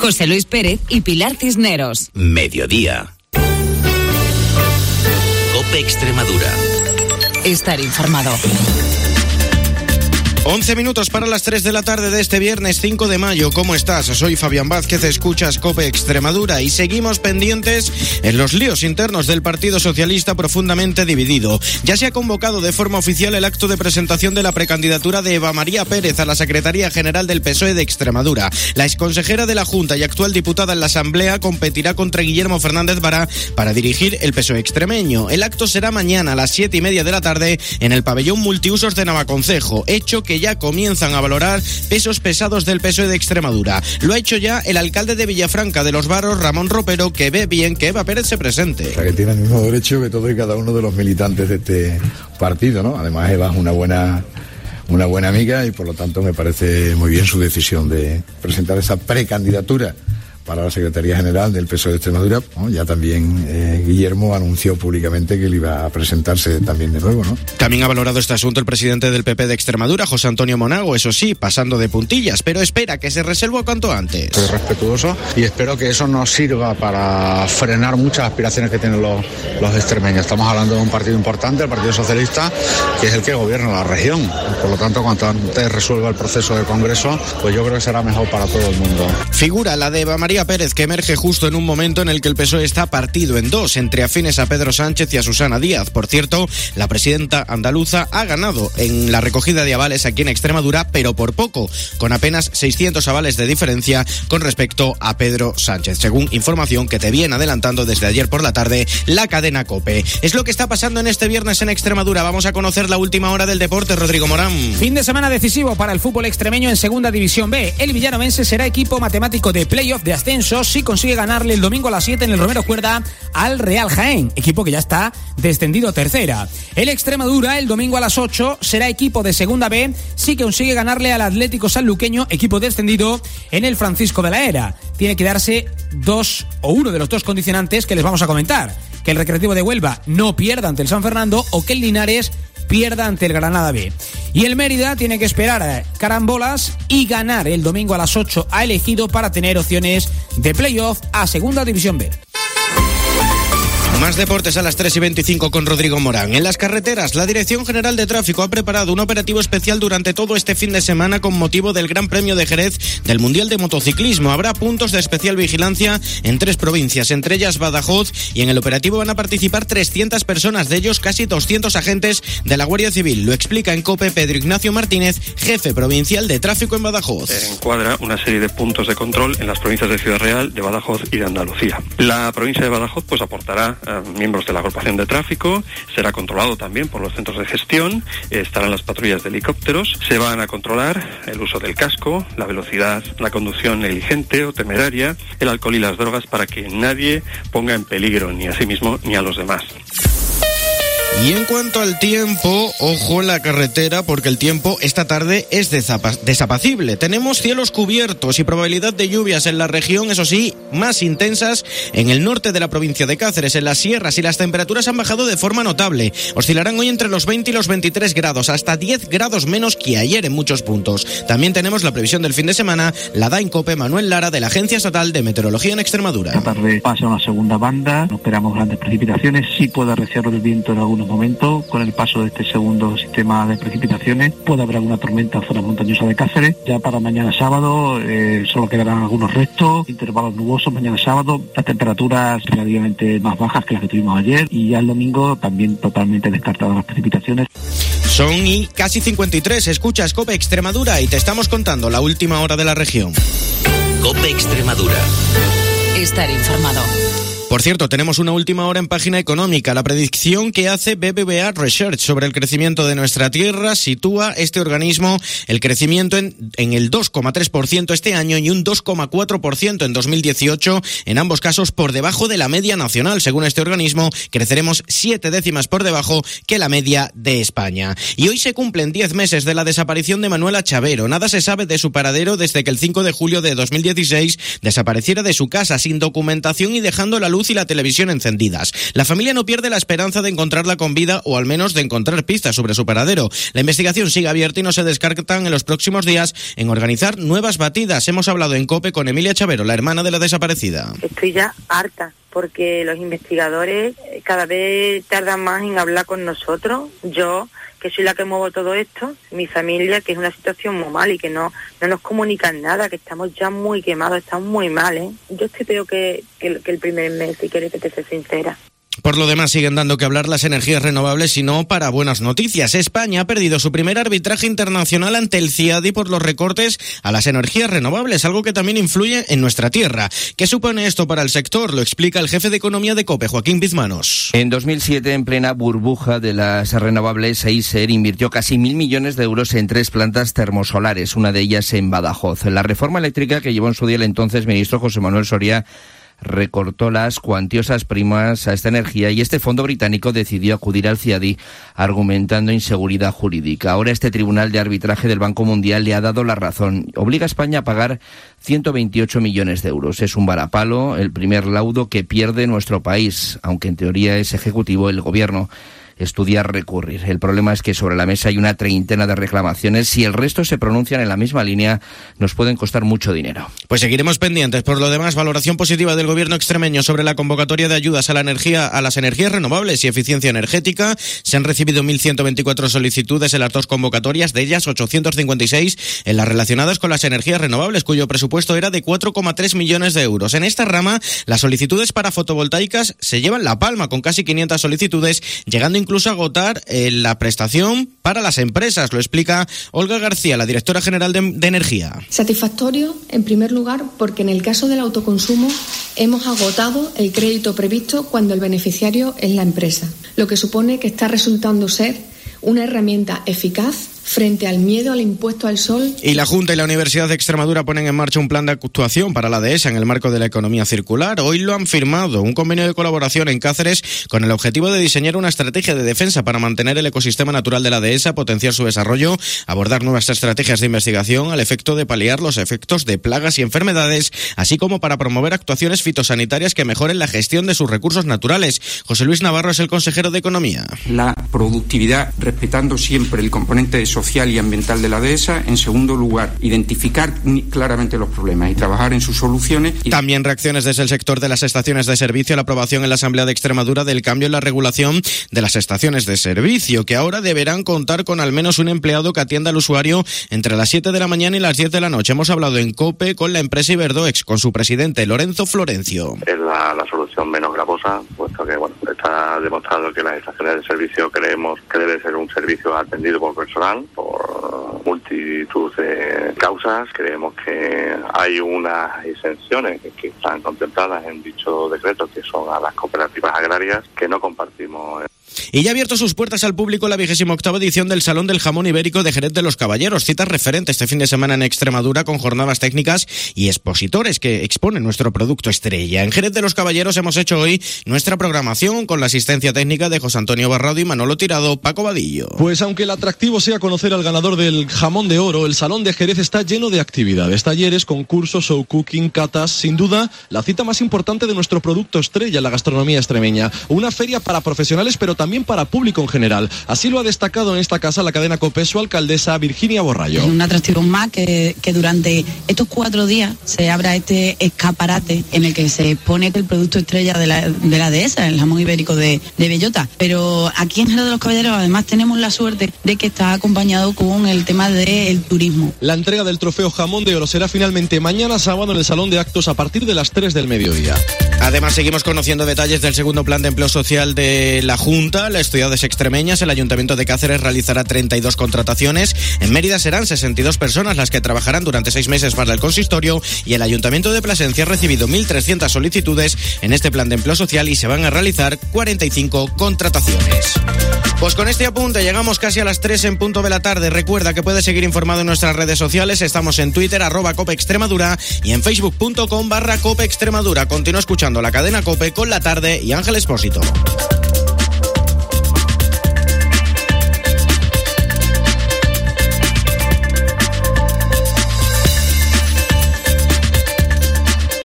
José Luis Pérez y Pilar Cisneros. Mediodía. COPE Extremadura. Estar informado. 11 minutos para las 3 de la tarde de este viernes 5 de mayo. ¿Cómo estás? Soy Fabián Vázquez, escuchas COPE Extremadura y seguimos pendientes en los líos internos del Partido Socialista profundamente dividido. Ya se ha convocado de forma oficial el acto de presentación de la precandidatura de Eva María Pérez a la Secretaría General del PSOE de Extremadura. La exconsejera de la Junta y actual diputada en la Asamblea competirá contra Guillermo Fernández Vara para dirigir el PSOE extremeño. El acto será mañana a las 7:30 de la tarde en el pabellón multiusos de Navaconcejo, hecho que ya comienzan a valorar pesos pesados del PSOE de Extremadura. Lo ha hecho ya el alcalde de Villafranca de los Barros, Ramón Ropero, que ve bien que Eva Pérez se presente. O sea, que tiene el mismo derecho que todos y cada uno de los militantes de este partido, ¿no? Además, Eva es una buena amiga y por lo tanto me parece muy bien su decisión de presentar esa precandidatura para la Secretaría General del PSOE de Extremadura. Bueno, ya también Guillermo anunció públicamente que él iba a presentarse también de nuevo, ¿no? También ha valorado este asunto el presidente del PP de Extremadura, José Antonio Monago, eso sí, pasando de puntillas, pero espera que se resuelva cuanto antes. Soy respetuoso y espero que eso nos sirva para frenar muchas aspiraciones que tienen los extremeños. Estamos hablando de un partido importante, el Partido Socialista, que es el que gobierna la región. Por lo tanto, cuanto antes resuelva el proceso del Congreso, pues yo creo que será mejor para todo el mundo. Figura la de Eva María Pérez, que emerge justo en un momento en el que el PSOE está partido en dos, entre afines a Pedro Sánchez y a Susana Díaz. Por cierto, la presidenta andaluza ha ganado en la recogida de avales aquí en Extremadura, pero por poco, con apenas 600 avales de diferencia con respecto a Pedro Sánchez, según información que te viene adelantando desde ayer por la tarde la cadena COPE. Es lo que está pasando en este viernes en Extremadura. Vamos a conocer la última hora del deporte. Rodrigo Morán. Fin de semana decisivo para el fútbol extremeño en Segunda División B. El villanovense será equipo matemático de playoff de ascenso si consigue ganarle el domingo a las 7 en el Romero Cuerda al Real Jaén, equipo que ya está descendido a tercera. El Extremadura el domingo a las 8 será equipo de Segunda B si consigue ganarle al Atlético Sanluqueño, equipo descendido, en el Francisco de la Era. Tiene que darse uno de los dos condicionantes que les vamos a comentar: que el Recreativo de Huelva no pierda ante el San Fernando o que el Linares pierda ante el Granada B. Y el Mérida tiene que esperar a carambolas y ganar el domingo a las 8 a Elegido para tener opciones de playoff a Segunda División B. Más deportes a las 3:25 con Rodrigo Morán. En las carreteras, la Dirección General de Tráfico ha preparado un operativo especial durante todo este fin de semana con motivo del Gran Premio de Jerez del Mundial de Motociclismo. Habrá puntos de especial vigilancia en 3 provincias, entre ellas Badajoz, y en el operativo van a participar 300 personas, de ellos casi 200 agentes de la Guardia Civil. Lo explica en COPE Pedro Ignacio Martínez, jefe provincial de tráfico en Badajoz. Encuadra una serie de puntos de control en las provincias de Ciudad Real, de Badajoz y de Andalucía. La provincia de Badajoz pues aportará miembros de la agrupación de tráfico, será controlado también por los centros de gestión, estarán las patrullas de helicópteros, se van a controlar el uso del casco, la velocidad, la conducción negligente o temeraria, el alcohol y las drogas para que nadie ponga en peligro ni a sí mismo ni a los demás. Y en cuanto al tiempo, ojo en la carretera porque el tiempo esta tarde es desapacible. Tenemos cielos cubiertos y probabilidad de lluvias en la región, eso sí, más intensas en el norte de la provincia de Cáceres, en las sierras, y las temperaturas han bajado de forma notable. Oscilarán hoy entre los 20 y los 23 grados, hasta 10 grados menos que ayer en muchos puntos. También tenemos la previsión del fin de semana, la da en COPE Manuel Lara de la Agencia Estatal de Meteorología en Extremadura. Esta tarde pasa una segunda banda, no esperamos grandes precipitaciones, sí puede arreciar el viento en algunos momentos. Con el paso de este segundo sistema de precipitaciones puede haber alguna tormenta en zonas montañosas de Cáceres. Ya para mañana sábado solo quedarán algunos restos, intervalos nubosos mañana sábado, las temperaturas relativamente más bajas que las que tuvimos ayer, y ya el domingo también totalmente descartadas las precipitaciones. Son y casi 53, escuchas COPE Extremadura y te estamos contando la última hora de la región. COPE Extremadura. Estar informado. Por cierto, tenemos una última hora en página económica. La predicción que hace BBVA Research sobre el crecimiento de nuestra tierra sitúa este organismo el crecimiento en el 2,3% este año y un 2,4% en 2018, en ambos casos por debajo de la media nacional. Según este organismo, creceremos 7 décimas por debajo que la media de España. Y hoy se cumplen 10 meses de la desaparición de Manuela Chavero. Nada se sabe de su paradero desde que el 5 de julio de 2016 desapareciera de su casa sin documentación y dejando la luz luz y la televisión encendidas. La familia no pierde la esperanza de encontrarla con vida o al menos de encontrar pistas sobre su paradero. La investigación sigue abierta y no se descartan en los próximos días en organizar nuevas batidas. Hemos hablado en COPE con Emilia Chavero, la hermana de la desaparecida. Estoy ya harta porque los investigadores cada vez tardan más en hablar con nosotros. Yo, que soy la que muevo todo esto, mi familia, que es una situación muy mal y que no nos comunican nada, que estamos ya muy quemados, estamos muy mal, ¿eh? Yo estoy peor que el primer mes, si quieres que te sea sincera. Por lo demás, siguen dando que hablar las energías renovables y no para buenas noticias. España ha perdido su primer arbitraje internacional ante el CIADI por los recortes a las energías renovables, algo que también influye en nuestra tierra. ¿Qué supone esto para el sector? Lo explica el jefe de Economía de COPE, Joaquín Pizmanos. En 2007, en plena burbuja de las renovables, Eiser invirtió casi 1.000 millones de euros en 3 plantas termosolares, una de ellas en Badajoz. La reforma eléctrica que llevó en su día el entonces ministro José Manuel Soria recortó las cuantiosas primas a esta energía y este fondo británico decidió acudir al CIADI argumentando inseguridad jurídica. Ahora este tribunal de arbitraje del Banco Mundial le ha dado la razón. Obliga a España a pagar 128 millones de euros. Es un varapalo, el primer laudo que pierde nuestro país, aunque en teoría es ejecutivo el gobierno. Estudia recurrir. El problema es que sobre la mesa hay una treintena de reclamaciones. Si el resto se pronuncian en la misma línea, nos pueden costar mucho dinero. Pues seguiremos pendientes. Por lo demás, valoración positiva del gobierno extremeño sobre la convocatoria de ayudas a las energías renovables y eficiencia energética. Se han recibido 1.124 solicitudes en las dos convocatorias, de ellas 856 en las relacionadas con las energías renovables, cuyo presupuesto era de 4,3 millones de euros. En esta rama, las solicitudes para fotovoltaicas se llevan la palma, con casi 500 solicitudes, llegando incluso a agotar la prestación para las empresas. Lo explica Olga García, la directora general de Energía. Satisfactorio, en primer lugar, porque en el caso del autoconsumo hemos agotado el crédito previsto cuando el beneficiario es la empresa, lo que supone que está resultando ser una herramienta eficaz frente al miedo al impuesto al sol. Y la Junta y la Universidad de Extremadura ponen en marcha un plan de actuación para la dehesa en el marco de la economía circular. Hoy lo han firmado, un convenio de colaboración en Cáceres con el objetivo de diseñar una estrategia de defensa para mantener el ecosistema natural de la dehesa, potenciar su desarrollo, abordar nuevas estrategias de investigación al efecto de paliar los efectos de plagas y enfermedades, así como para promover actuaciones fitosanitarias que mejoren la gestión de sus recursos naturales. José Luis Navarro es el consejero de Economía. La productividad, respetando siempre el componente social y ambiental de la dehesa. En segundo lugar, identificar claramente los problemas y trabajar en sus soluciones. También reacciones desde el sector de las estaciones de servicio a la aprobación en la Asamblea de Extremadura del cambio en la regulación de las estaciones de servicio, que ahora deberán contar con al menos un empleado que atienda al usuario entre las 7 de la mañana y las 10 de la noche. Hemos hablado en COPE con la empresa Iberdoex, con su presidente Lorenzo Florencio. Es la solución menos gravosa, puesto que está demostrado que las estaciones de servicio creemos que debe ser un servicio atendido por personal, por multitud de causas. Creemos que hay unas exenciones que están contempladas en dicho decreto, que son a las cooperativas agrarias, que no compartimos. Y ya ha abierto sus puertas al público la 28ª edición del Salón del Jamón Ibérico de Jerez de los Caballeros. Citas referente este fin de semana en Extremadura, con jornadas técnicas y expositores que exponen nuestro producto estrella. En Jerez de los Caballeros hemos hecho hoy nuestra programación con la asistencia técnica de José Antonio Barrado y Manolo Tirado. Paco Vadillo. Pues aunque el atractivo sea conocer al ganador del jamón de oro, el Salón de Jerez está lleno de actividades, talleres, concursos, show cooking, catas. Sin duda, la cita más importante de nuestro producto estrella en la gastronomía extremeña. Una feria para profesionales, pero también para público en general. Así lo ha destacado en esta casa la cadena COPE su alcaldesa Virginia Borrallo. Un atractivo más que durante estos 4 días se abra este escaparate en el que se expone el producto estrella de la dehesa, el jamón ibérico de bellota. Pero aquí en Jerez de los Caballeros además tenemos la suerte de que está acompañado con el tema del turismo. La entrega del trofeo jamón de oro será finalmente mañana sábado en el Salón de Actos a partir de las 3 del mediodía. Además, seguimos conociendo detalles del segundo plan de empleo social de la Junta. Las ciudades extremeñas, el Ayuntamiento de Cáceres realizará 32 contrataciones. En Mérida serán 62 personas las que trabajarán durante 6 meses para el consistorio, y el Ayuntamiento de Plasencia ha recibido 1.300 solicitudes en este plan de empleo social y se van a realizar 45 contrataciones. Pues con este apunte llegamos casi a las 3 en punto de la tarde. Recuerda que puedes seguir informado en nuestras redes sociales. Estamos en Twitter, @Cope Extremadura, y en facebook.com/Cope Extremadura. Continúa escuchando la cadena COPE con La Tarde y Ángel Expósito.